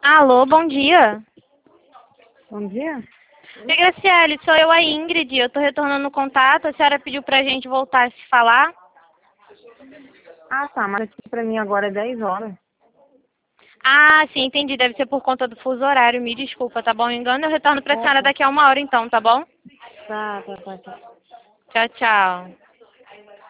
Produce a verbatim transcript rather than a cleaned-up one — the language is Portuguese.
Alô, bom dia. Bom dia. Oi, Graciele, sou eu, a Ingrid. Eu tô retornando o contato. A senhora pediu pra gente voltar a se falar. Ah, tá, mas aqui pra mim agora é dez horas. Ah, sim, entendi. Deve ser por conta do fuso horário. Me desculpa, tá bom? Engano, eu retorno pra Ah, senhora tá. daqui a uma hora então, tá bom? Tá, tá, tá, tá. Tchau, tchau.